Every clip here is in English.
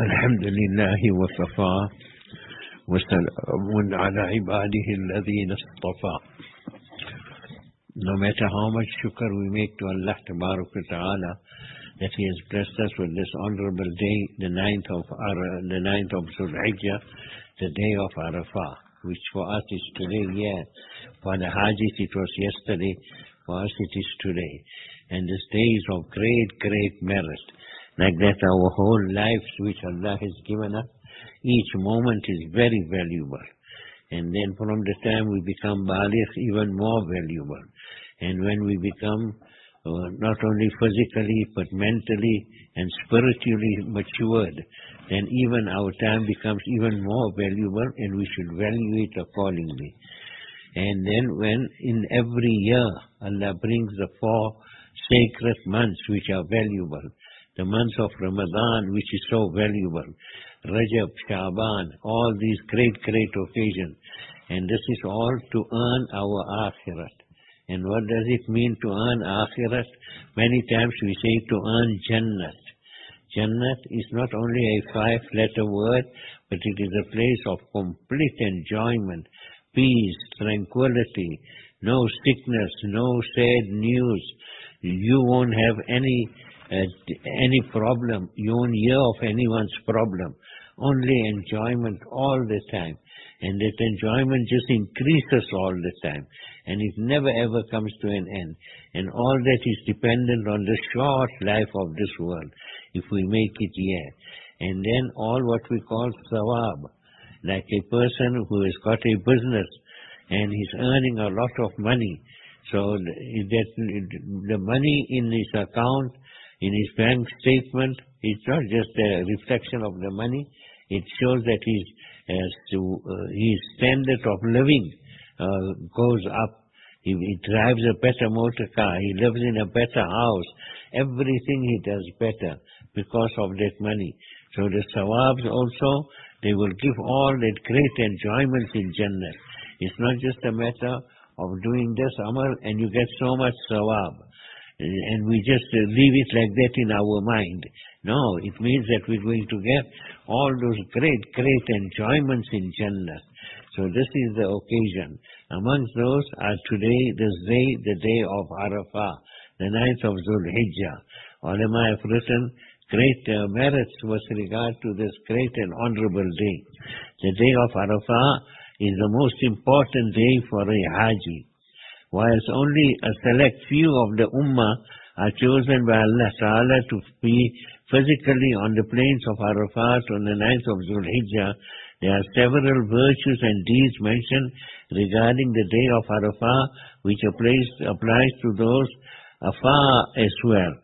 الحمد لله وكفى وسلام على عباده الذين اصطفى. No matter how much shukr we make to Allah Tabarak wa Ta'ala that He has blessed us with this honorable day, the 9th of Zulhijjah, the day of Arafah, which for us is today, for the Hajis it was yesterday, for us it is today. And this day is of great, great merit. Like that our whole lives which Allah has given us, each moment is very valuable. And then from the time we become baligh, even more valuable. And when we become not only physically but mentally and spiritually matured, then even our time becomes even more valuable and we should value it accordingly. And then when in every year Allah brings the 4 sacred months which are valuable, the months of Ramadan which is so valuable, Rajab, Shaban, all these great, great occasions. And this is all to earn our akhirat. And what does it mean to earn akhirat? Many times we say to earn Jannat. Jannat is not only a 5-letter word, but it is a place of complete enjoyment, peace, tranquility, no sickness, no sad news. You won't have any problem. You won't hear of anyone's problem. Only enjoyment all the time. And that enjoyment just increases all the time. And it never ever comes to an end. And all that is dependent on the short life of this world, if we make it here. And then all what we call sawab, like a person who has got a business and he's earning a lot of money. So that the money in his account, in his bank statement, it's not just a reflection of the money. It shows that his standard of living goes up. He drives a better motor car. He lives in a better house. Everything he does better because of that money. So the sawabs also, they will give all that great enjoyment in Jannah. It's not just a matter of doing this amal and you get so much sawab. And we just leave it like that in our mind. No, it means that we're going to get all those great, great enjoyments in Jannah. So this is the occasion. Amongst those are today, this day, the day of Arafah, the 9th of Zulhijjah. Ulama have written great merits with regard to this great and honorable day. The day of Arafah is the most important day for a Haji. Whilst only a select few of the Ummah are chosen by Allah Ta'ala to be physically on the plains of Arafat on the 9th of Zulhijjah, there are several virtues and deeds mentioned regarding the day of Arafah, which applies to those afar as well.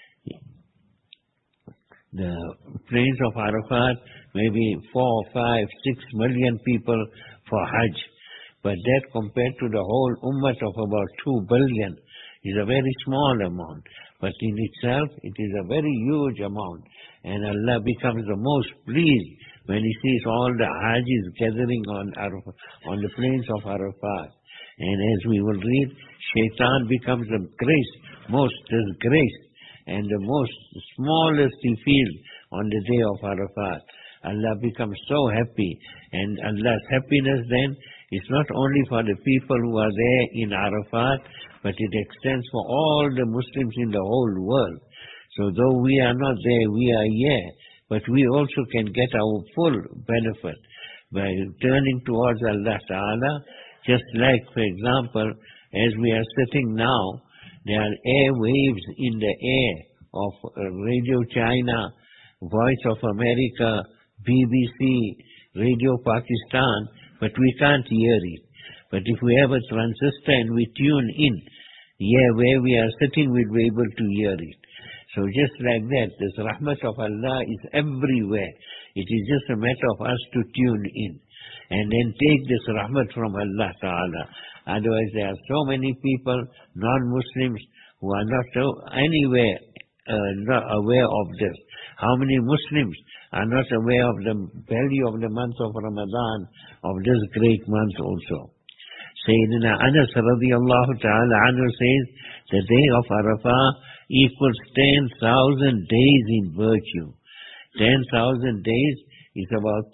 The plains of Arafat, maybe 4, 5, 6 million people for Hajj. But that compared to the whole ummah of about 2 billion is a very small amount. But in itself, it is a very huge amount. And Allah becomes the most pleased when He sees all the Hajis gathering on the plains of Arafat. And as we will read, Shaitan becomes the most disgraced and the most smallest he feels on the day of Arafat. Allah becomes so happy. And Allah's happiness then is not only for the people who are there in Arafat, but it extends for all the Muslims in the whole world. So though we are not there, we are here, but we also can get our full benefit by turning towards Allah Ta'ala. Just like, for example, as we are sitting now, there are air waves in the air of Radio China, Voice of America, BBC, Radio Pakistan, but we can't hear it. But if we have a transistor and we tune in, where we are sitting, we'll be able to hear it. So just like that, this rahmat of Allah is everywhere. It is just a matter of us to tune in and then take this rahmat from Allah Ta'ala. Otherwise, there are so many people, non-Muslims, who are not anywhere not aware of this. How many Muslims are not aware of the value of the month of Ramadan, of this great month also? Sayyidina Anas radiyallahu ta'ala anhu says, the day of Arafah equals 10,000 days in virtue. 10,000 days is about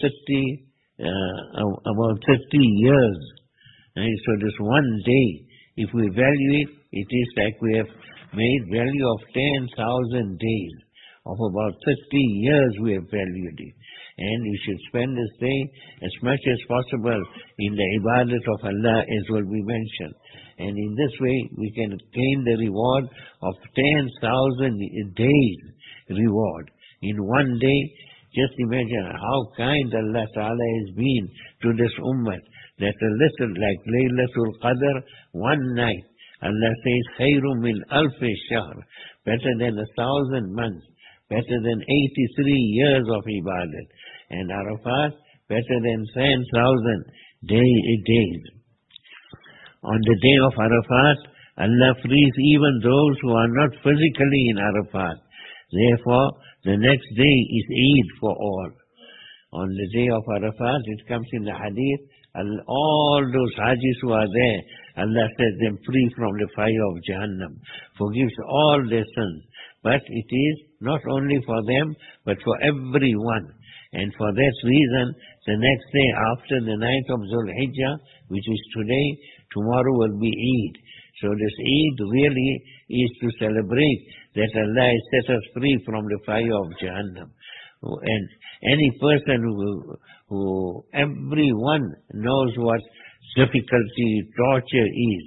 30 years. So this one day, if we value it, it is like we have made value of 10,000 days. Of about 30 years we have valued it. And you should spend this day as much as possible in the ibadat of Allah, as will be mentioned. And in this way we can gain the reward of 10,000 days reward. In one day, just imagine how kind Allah Ta'ala has been to this ummah, that a little like Laylatul Qadr, one night, Allah says, خَيْرٌ مِنْ أَلْفِ الشَّهْرِ, better than 1,000 months, better than 83 years of ibadat. And Arafat, better than 10,000 days. On the day of Arafat, Allah frees even those who are not physically in Arafat. Therefore, the next day is Eid for all. On the day of Arafat, it comes in the hadith, all those Hajis who are there, Allah sets them free from the fire of Jahannam, forgives all their sins. But it is not only for them, but for everyone. And for that reason, the next day after the night of Dhul Hijjah, which is today, tomorrow will be Eid. So this Eid really is to celebrate that Allah has set us free from the fire of Jahannam. And any person who everyone knows what difficulty, torture is.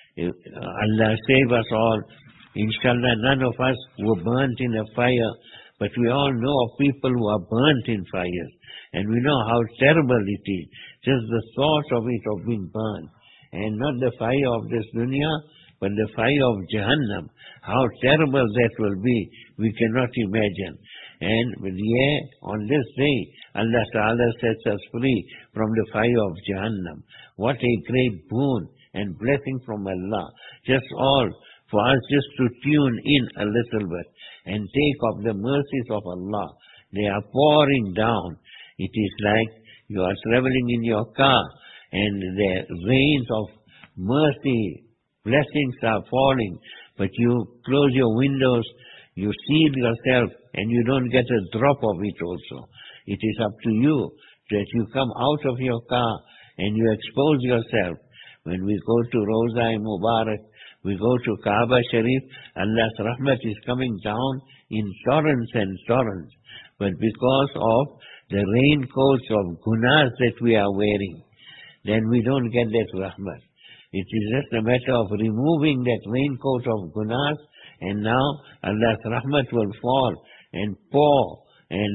Allah save us all. Inshallah, none of us were burnt in a fire, but we all know of people who are burnt in fires. And we know how terrible it is. Just the thought of it, of being burnt. And not the fire of this dunya, but the fire of Jahannam. How terrible that will be, we cannot imagine. And on this day, Allah Ta'ala sets us free from the fire of Jahannam. What a great boon and blessing from Allah. Just all for us just to tune in a little bit and take of the mercies of Allah. They are pouring down. It is like you are traveling in your car and the rains of mercy, blessings are falling, but you close your windows, you seal yourself, and you don't get a drop of it also. It is up to you that you come out of your car and you expose yourself. When we go to Roza Mubarak, we go to Kaaba Sharif, Allah's rahmat is coming down in torrents and torrents. But because of the raincoats of gunas that we are wearing, then we don't get that rahmat. It is just a matter of removing that raincoat of gunas, and now Allah's rahmat will fall and pour and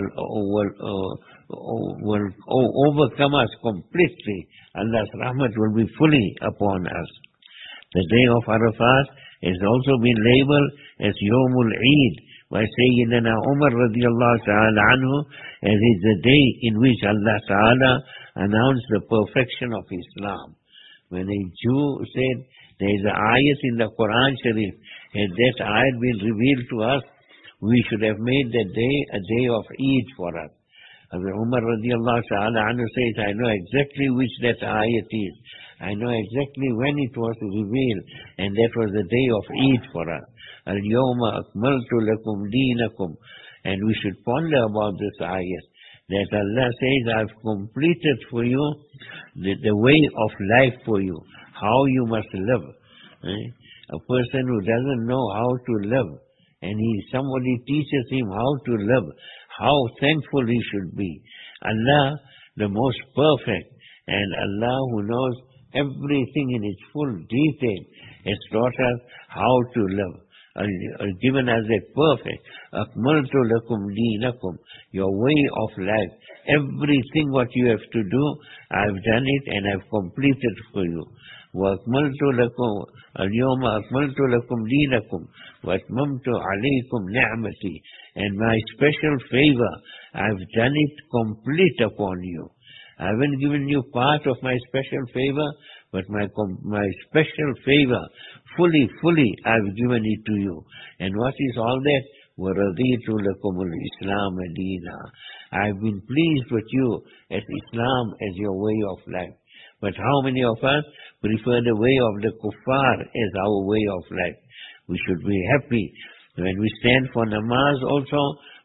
will overcome us completely. Allah's rahmat will be fully upon us. The day of Arafat has also been labeled as Yawmul Eid by Sayyidina Umar radiallahu ta'ala anhu, as is the day in which Allah ta'ala announced the perfection of Islam. When a Jew said, there is an ayat in the Quran Sharif, had that ayat been revealed to us, we should have made that day a day of Eid for us. Hazrat Umar radiallahu ta'ala anhu says, I know exactly which that ayat is. I know exactly when it was revealed, and that was the day of Eid for us. Al-Yawma akmaltu lakum deenakum. And we should ponder about this ayat, that Allah says, I've completed for you the way of life for you, how you must live. A person who doesn't know how to live, and somebody teaches him how to live, how thankful he should be. Allah, the most perfect, and Allah who knows everything in its full detail, has taught us how to live, given us a perfect, akmaltu lakum deenakum, your way of life. Everything what you have to do, I've done it and I've completed for you. وَأَكْمَلْتُ لَكُمْ الْيَوْمَ أَكْمَلْتُ لَكُمْ دِينَكُمْ وَأَتْمَمْتُ عَلَيْكُمْ نِعْمَتِي. And my special favor, I've done it complete upon you. I haven't given you part of my special favor, but my special favor, fully I've given it to you. And what is all that? وَرَضِيتُ لَكُمُ الْإِسْلَامَ دِينًا. I've been pleased with you as Islam as your way of life. But how many of us prefer the way of the kuffar as our way of life? We should be happy. When we stand for namaz also,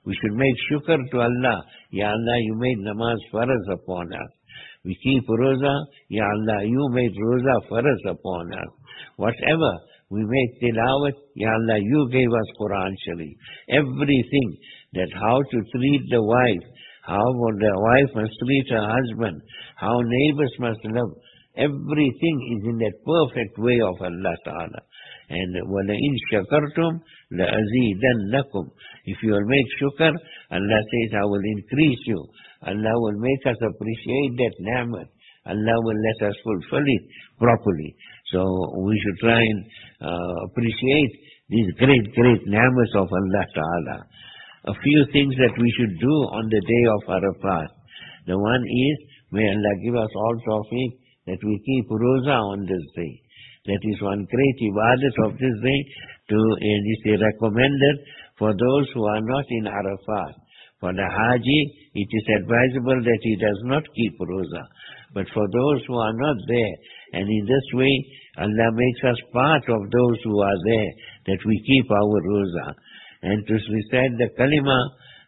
We should make shukr to Allah. Ya Allah, you made namaz faraz upon us. We keep roza. Ya Allah, you made roza faraz upon us. Whatever we make tilawat, Ya Allah, you gave us Quran Sharif. Everything, that how to treat the wife, how the wife must treat her husband, how neighbors must love, everything is in that perfect way of Allah Ta'ala. And وَلَئِن شَكَرْتُمْ لَأَزِيدَنَّكُمْ. If you will make shukr, Allah says, I will increase you. Allah will make us appreciate that ni'mat. Allah will let us fulfill it properly. So we should try and appreciate these great, great ni'mats of Allah Ta'ala. A few things that we should do on the day of Arafat. The one is, may Allah give us all tawfiq that we keep roza on this day. That is one great ibadat of this day, and it is recommended for those who are not in Arafat. For the Haji, it is advisable that he does not keep roza. But for those who are not there, and in this way, Allah makes us part of those who are there, that we keep our roza. And to recite the kalima,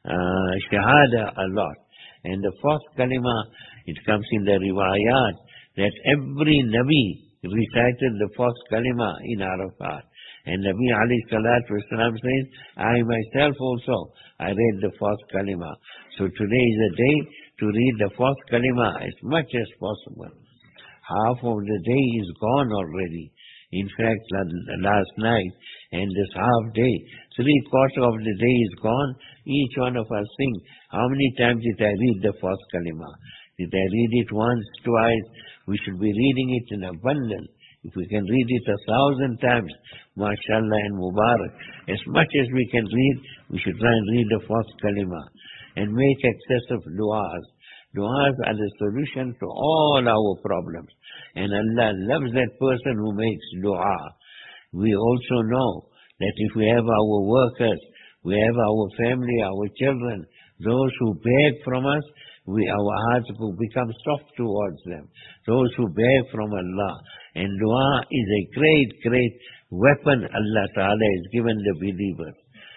shahada a lot. And the fourth kalima, it comes in the riwayat, that every Nabi recited the fourth kalima in Arafat. And Nabi alayhi salatu wasalam says, I myself also, I read the fourth kalima. So today is a day to read the fourth kalima as much as possible. Half of the day is gone already. In fact, last night and this half day, 3/4 of the day is gone. Each one of us think, how many times did I read the fourth kalima? Did I read it once, twice? We should be reading it in abundance. If we can read it 1,000 times, mashallah and mubarak. As much as we can read, we should try and read the fourth kalima. And make excessive du'as. Du'as are the solution to all our problems. And Allah loves that person who makes du'a. We also know that if we have our workers, we have our family, our children, those who beg from us, our hearts will become soft towards them. Those who beg from Allah. And dua is a great, great weapon Allah Ta'ala has given the believers.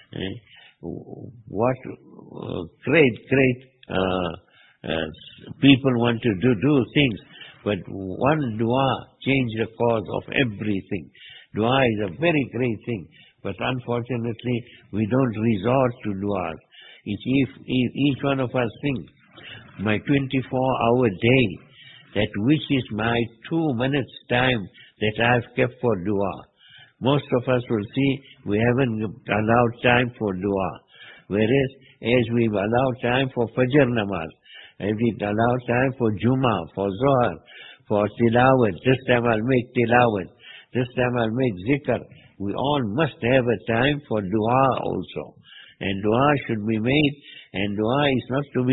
What great, great people want to do things, but one dua changes the cause of everything. Dua is a very great thing, but unfortunately we don't resort to duas. If each one of us thinks, my 24-hour day, that which is my 2 minutes time that I've kept for dua. Most of us will see we haven't allowed time for dua. Whereas, as we've allowed time for Fajr namaz, as we've allowed time for Jummah, for Zohar, for Tilawat, this time I'll make Tilawat, this time I'll make Zikr. We all must have a time for dua also. And dua should be made, and dua is not to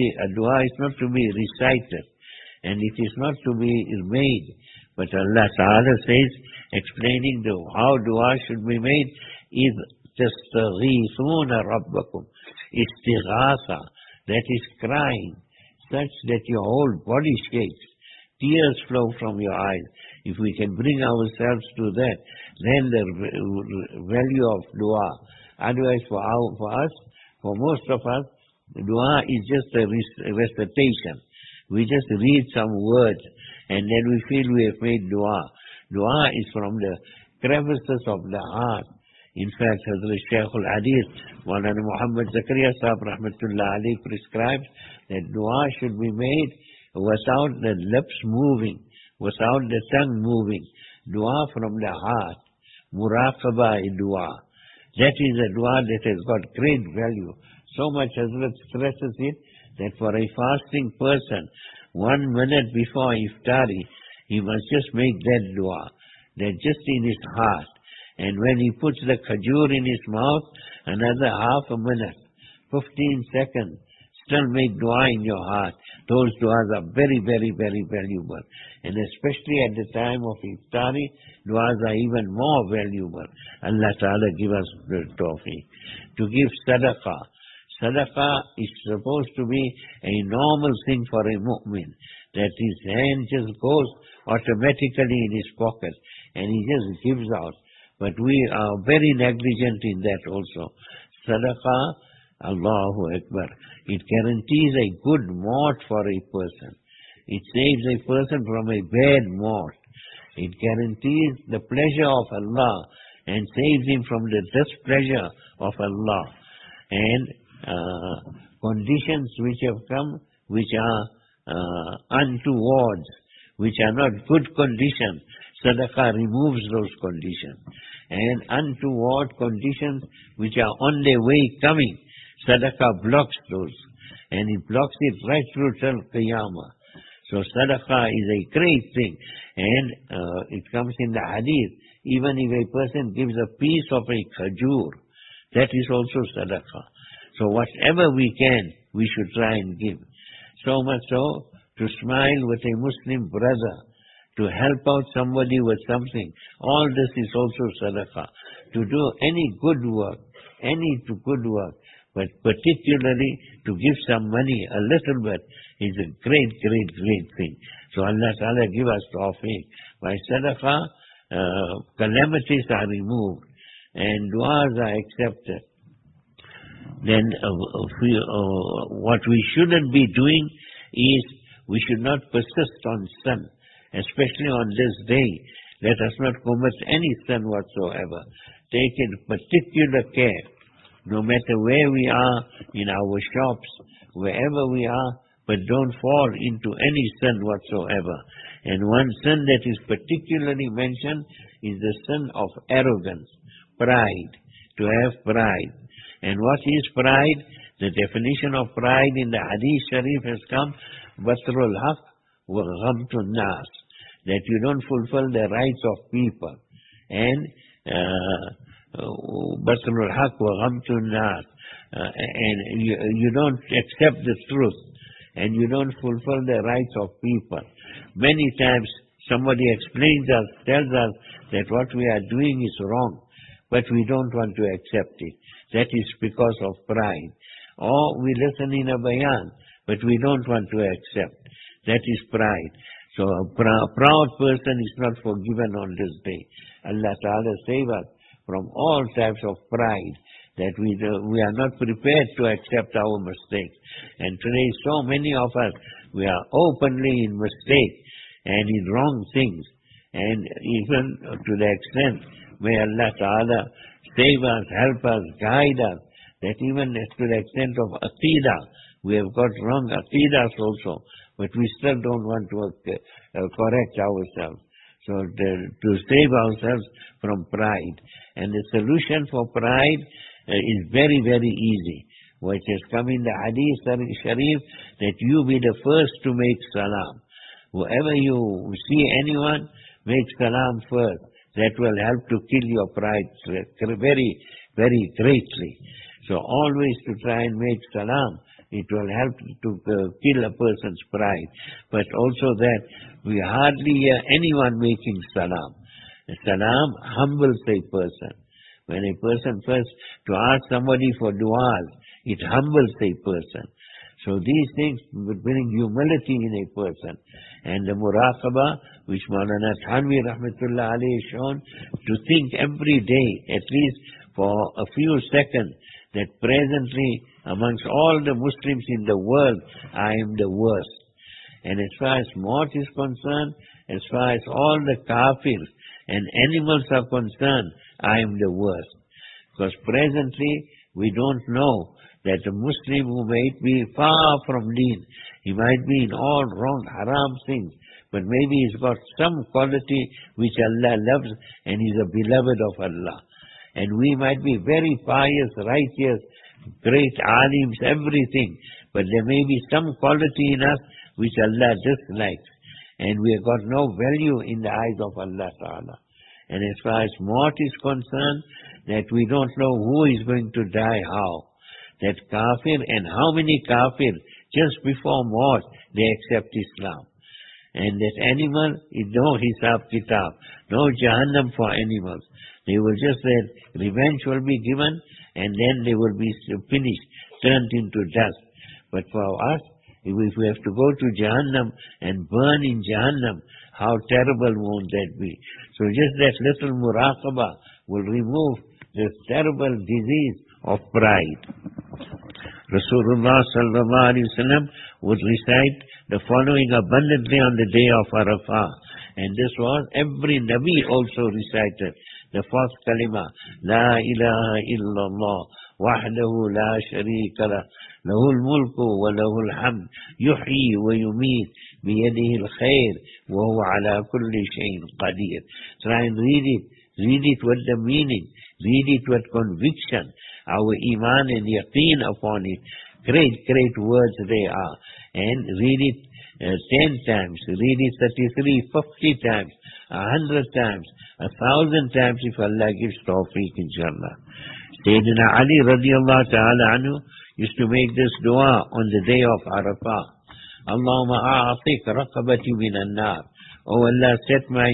be recited, and it is not to be made. But Allah Ta'ala says, explaining how dua should be made, is تَسْتَغِيثُونَ رَبَّكُمْ. Istighatha, that is crying, such that your whole body shakes, tears flow from your eyes. If we can bring ourselves to that, then the value of dua. Otherwise, for us, for most of us, dua is just a recitation. We just read some words, and then we feel we have made dua. Dua is from the crevices of the heart. In fact, Hazrat Shaykh al-Hadith, Maulana Muhammad Zakaria Sahib Rahmatullah Ali prescribes that dua should be made without the lips moving, without the tongue moving. Dua from the heart. Muraqaba dua. That is a dua that has got great value. So much Hazrat stresses it that for a fasting person, 1 minute before iftari, he must just make that dua. That just in his heart. And when he puts the khajur in his mouth, another half a minute, 15 seconds, still make dua in your heart. Those duas are very, very, very valuable. And especially at the time of iftari, duas are even more valuable. Allah Ta'ala give us the tawfiq. To give sadaqah. Sadaqah is supposed to be a normal thing for a mu'min. That his hand just goes automatically in his pocket and he just gives out. But we are very negligent in that also. Sadaqah Allahu Akbar. It guarantees a good maut for a person. It saves a person from a bad maut. It guarantees the pleasure of Allah and saves him from the displeasure of Allah. And conditions which have come, which are untoward, which are not good conditions, sadaqah removes those conditions. And untoward conditions which are on their way coming, sadaqah blocks those. And it blocks it right through till Qiyamah. So sadaqah is a great thing. And it comes in the hadith, even if a person gives a piece of a khajur, that is also sadaqah. So whatever we can, we should try and give. So much so, to smile with a Muslim brother, to help out somebody with something, all this is also sadaqah. To do any good work, but particularly to give some money, a little bit, is a great, great, great thing. So Allah Ta'ala give us tawfiq. By sadaqah, calamities are removed and du'as are accepted. Then what we shouldn't be doing is, we should not persist on sin, especially on this day. Let us not commit any sin whatsoever. Take in particular care, no matter where we are, in our shops, wherever we are, but don't fall into any sin whatsoever. And one sin that is particularly mentioned is the sin of arrogance, pride, to have pride. And what is pride? The definition of pride in the Hadith Sharif has come, Batrul Haq wa Ghamtun Nas, that you don't fulfill the rights of people. And Batrul Haq wa Ghamtun Nas, and you don't accept the truth, and you don't fulfill the rights of people. Many times somebody explains us, tells us that what we are doing is wrong, but we don't want to accept it. That is because of pride. Or we listen in a bayan, but we don't want to accept. That is pride. So a proud person is not forgiven on this day. Allah Ta'ala save us from all types of pride, that we are not prepared to accept our mistakes. And today so many of us, we are openly in mistake and in wrong things. And even to the extent, may Allah Ta'ala save us, help us, guide us, that even to the extent of aqidah, we have got wrong aqidahs also, but we still don't want to correct ourselves. So to save ourselves from pride. And the solution for pride is very, very easy, which has come in the Hadith Sharif, that you be the first to make salam. Whoever you see anyone, make salam first. That will help to kill your pride very, very greatly. So always to try and make salam, it will help to kill a person's pride. But also that we hardly hear anyone making salam. Salam humbles a person. When a person first to ask somebody for du'as, it humbles a person. So these things bring humility in a person. And the muraqabah, which Maulana Thanvi Rahmatullah alayhi shown, to think every day, at least for a few seconds, that presently amongst all the Muslims in the world, I am the worst. And as far as maut is concerned, as far as all the kafirs and animals are concerned, I am the worst. Because presently we don't know that a Muslim who might be far from deen, he might be in all wrong, haram things, but maybe he's got some quality which Allah loves and he's a beloved of Allah. And we might be very pious, righteous, great alims, everything, but there may be some quality in us which Allah dislikes, and we have got no value in the eyes of Allah Ta'ala. And as far as maut is concerned, that we don't know who is going to die how. That kafir, and how many kafir, just before maut, they accept Islam. And that animal, no hisab kitab, no jahannam for animals. They will just say, revenge will be given, and then they will be finished, turned into dust. But for us, if we have to go to Jahannam and burn in Jahannam, how terrible won't that be? So just that little muraqabah will remove this terrible disease of pride. Rasulullah sallallahu alaihi wasallam would recite the following abundantly on the day of Arafah. And this was, every Nabi also recited the fourth kalima, La ilaha illallah, wahdahu la sharika lah, lahul mulku wa lahul hamd, yuhyi wa yumeet, biyadihi al-khair, wa huwa ala kulli shayin qadir. Try and read it with the meaning, read it with conviction, our iman and yaqeen upon it. Great, great words they are. And read it 10 times, read it 33, 50 times, 100 times, 1,000 times if Allah gives tawfiq, inshallah. Sayyidina Ali radiallahu ta'ala anhu used to make this dua on the day of Arafah. Allahumma a'atik raqabati minan nar. Oh Allah, set my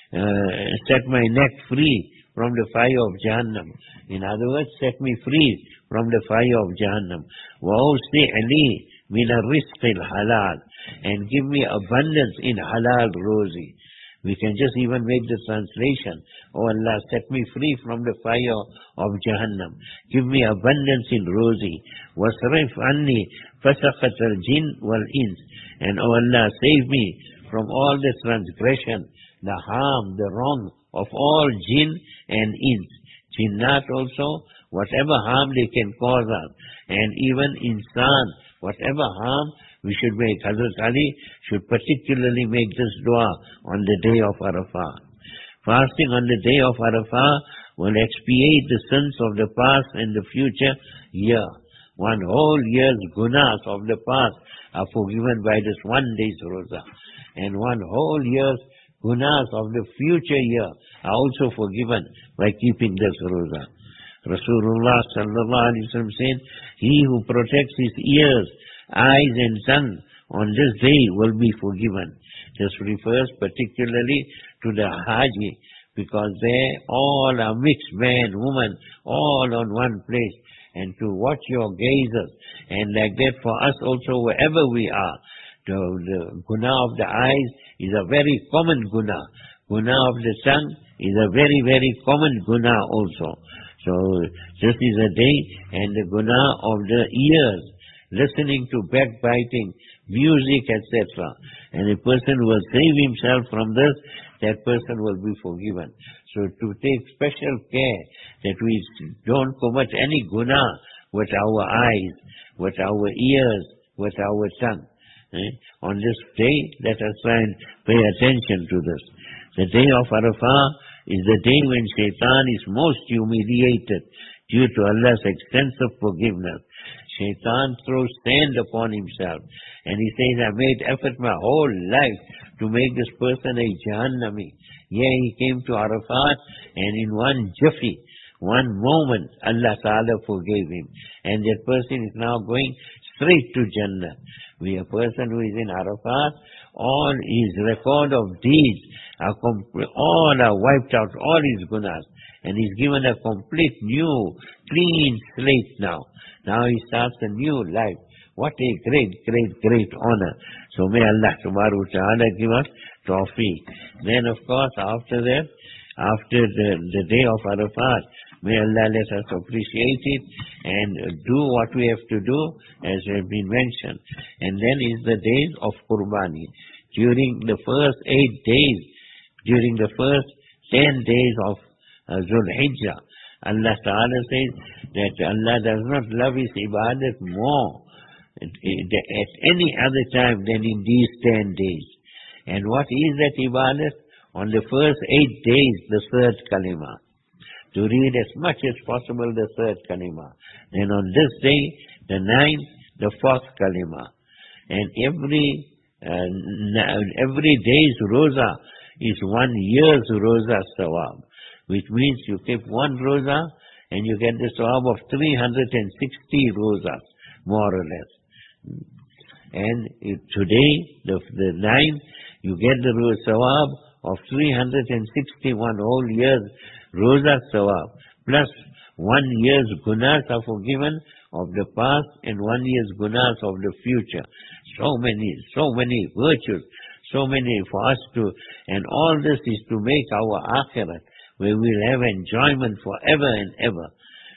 neck free from the fire of Jahannam. In other words, set me free from the fire of Jahannam. Wa awsi'li min ar-rizq al-halal. And give me abundance in halal rozi. We can just even make the translation. Oh Allah, set me free from the fire of Jahannam. Give me abundance in rozi. Wasrif anni fasaqat al-jin wal-ins. And oh Allah, save me from all the transgression, the harm, the wrong of all jinn and ins. Jinnat also, whatever harm they can cause us. And even insan, whatever harm, we should make. Hazrat Ali should particularly make this dua on the day of Arafah. Fasting on the day of Arafah will expiate the sins of the past and the future year. One whole year's gunas of the past are forgiven by this one day's roza. And one whole year's gunas of the future year are also forgiven by keeping this roza. Rasulullah sallallahu alaihi wasallam said, he who protects his ears, eyes and tongue on this day will be forgiven. This refers particularly to the Haji, because they all are mixed, man, woman, all on one place. And to watch your gazes, and like that for us also wherever we are. The guna of the eyes is a very common guna. Guna of the tongue is a very, very common guna also. So this is a day, and the guna of the ears, listening to backbiting, music, etc. And a person will save himself from this, that person will be forgiven. So to take special care that we don't commit any guna with our eyes, with our ears, with our tongue. On this day, let us try and pay attention to this. The day of Arafah is the day when Shaitan is most humiliated due to Allah's extensive forgiveness. Shaitan throws sand upon himself, and he says, I made effort my whole life to make this person a Jahannami. Yeah, he came to Arafat, and in one jiffy, one moment, Allah Ta'ala forgave him. And that person is now going straight to Jannah. A person who is in Arafat, all his record of deeds all are wiped out, all his gunas. And he's given a complete new, clean slate now. Now he starts a new life. What a great, great, great honor. So may Allah Subhanahu wa Ta'ala give us tawfiq. Then of course after that, after the day of Arafat, may Allah let us appreciate it and do what we have to do as has been mentioned. And then is the days of Qurbani. During the first 8 days, during the first 10 days of Dhul Hijjah, Allah Ta'ala says that Allah does not love His ibadat more at any other time than in these 10 days. And what is that ibadat? On the first 8 days, the third kalima. To read as much as possible the third kalima. Then on this day, the 9th, the fourth kalima. And every day's roza is 1 year's roza sawab. Which means you keep one roza and you get the sawab of 360 rozas, more or less. And today, the 9th, you get the sawab of 361 whole years roza sawab, plus 1 year's gunas are forgiven of the past and 1 year's gunas of the future. So many virtues, so many for us to, and all this is to make our akhirat, where we'll have enjoyment forever and ever.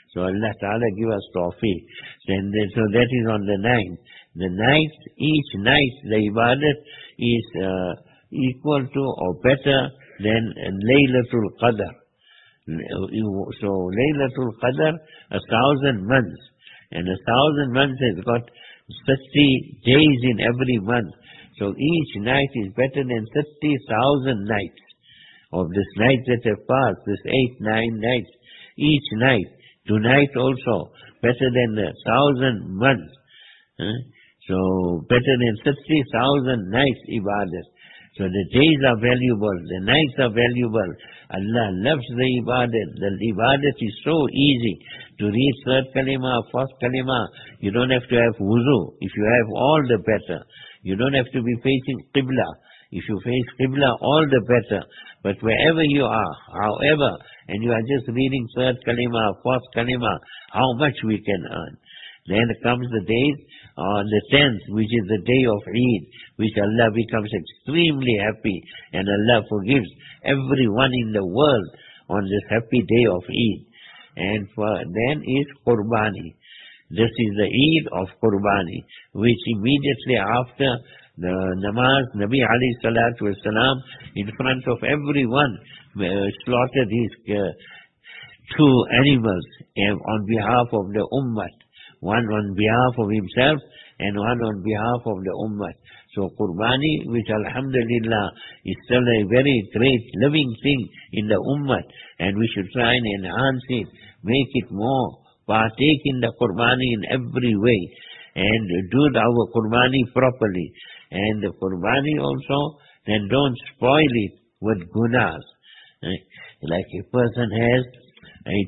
So Allah Ta'ala give us tawfiq. So that is on the 9th. The night, each night, the ibadat is equal to or better than Laylatul Qadr. So Laylatul Qadr, 1,000 months. And 1,000 months has got 30 days in every month. So each night is better than 30,000 nights. Of this night that have passed, this 8, 9 nights, each night, tonight also, better than 1,000 months. So better than 30,000 nights ibadat. So the days are valuable, the nights are valuable. Allah loves the ibadat. The ibadat is so easy. To read third kalima, fourth kalima, you don't have to have wuzu. If you have, all the better. You don't have to be facing qibla. If you face qibla, all the better. But wherever you are, however, and you are just reading third kalima, fourth kalima, how much we can earn. Then comes the days on the 10th, which is the day of Eid, which Allah becomes extremely happy, and Allah forgives everyone in the world on this happy day of Eid. And then is Qurbani. This is the Eid of Qurbani, which immediately after the namaz, Nabi alayhi salatu wasalam, in front of everyone, slaughtered his 2 animals on behalf of the ummah. One on behalf of himself and one on behalf of the ummah. So Qurbani, which alhamdulillah is still a very great living thing in the ummah, and we should try and enhance it, make it more, partake in the Qurbani in every way, and do our Qurbani properly. And the Qurbani also, then don't spoil it with gunas. Like a person has a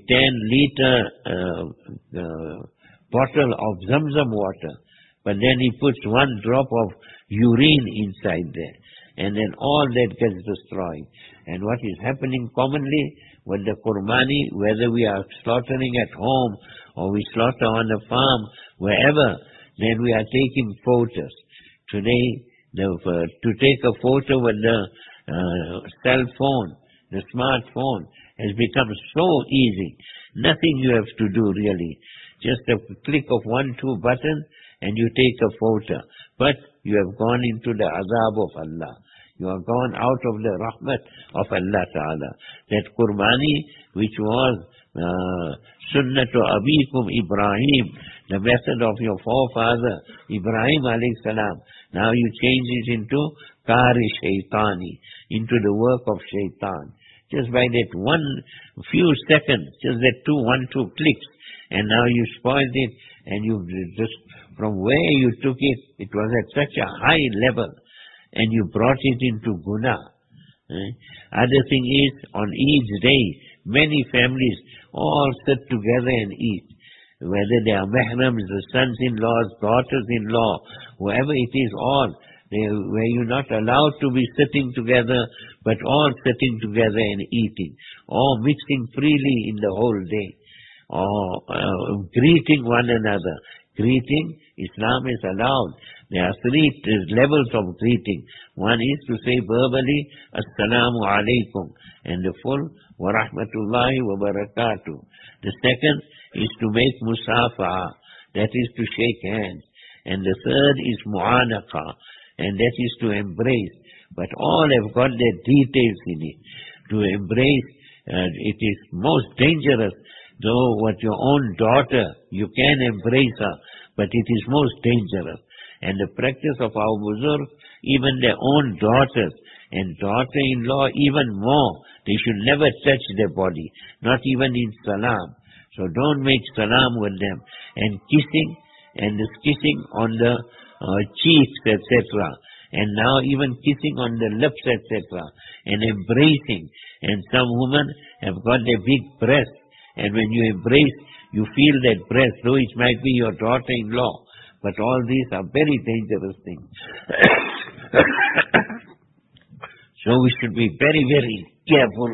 10-liter bottle of Zamzam water, but then he puts 1 drop of urine inside there, and then all that gets destroyed. And what is happening commonly with the Qurbani, whether we are slaughtering at home or we slaughter on a farm, wherever, then we are taking photos. Today, to take a photo with the cell phone, the smartphone, has become so easy. Nothing you have to do really. Just a click of 1, 2 buttons and you take a photo. But you have gone into the azab of Allah. You are gone out of the rahmat of Allah Ta'ala. That Qurbani, which was Sunnatu Abikum Ibrahim, the method of your forefather Ibrahim alayhi salam, now you change it into Kari Shaitani, into the work of Shaitan. Just by that few seconds, just that 1, 2 clicks, and now you spoiled it, and you just, from where you took it, it was at such a high level, and you brought it into guna. Other thing is, on Eid's day, many families all sit together and eat. Whether they are mahrams, the sons-in-laws, daughters-in-law, whoever it is, all, where you're not allowed to be sitting together, but all sitting together and eating, or mixing freely in the whole day, or greeting one another. Greeting, Islam is allowed. There are 3 levels of greeting. One is to say verbally, Assalamu alaikum, and the full, wa rahmatullahi wa barakatuh. The second is to make musafaha, that is to shake hands. And the third is mu'anaqa, and that is to embrace. But all have got their details in it. To embrace, it is most dangerous. Though what your own daughter, you can embrace her, but it is most dangerous. And the practice of our buzurg, even their own daughters, and daughter-in-law even more, they should never touch their body, not even in salam. So don't make salam with them. And kissing, and this kissing on the cheeks, etc. And now even kissing on the lips, etc. And embracing. And some women have got their big breasts, and when you embrace, you feel that breast, though it might be your daughter-in-law. But all these are very dangerous things. So we should be very, very careful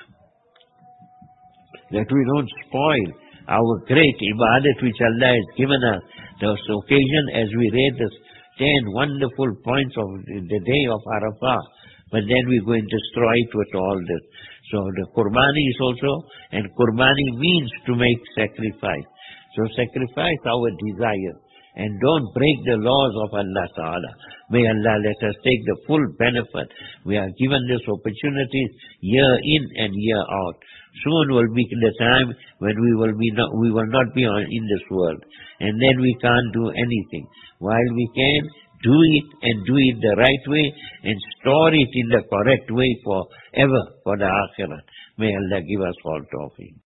that we don't spoil our great ibadat which Allah has given us. This occasion, as we read this 10 wonderful points of the day of Arafah, but then we're going to destroy it with all this. So the Qurbani is also, and Qurbani means to make sacrifice. So sacrifice our desire and don't break the laws of Allah Ta'ala. May Allah let us take the full benefit. We are given this opportunity year in and year out. Soon will be the time when we will not be in this world, and then we can't do anything. While we can do it and do it the right way and store it in the correct way forever for the Akhirat. May Allah give us all tawfiq.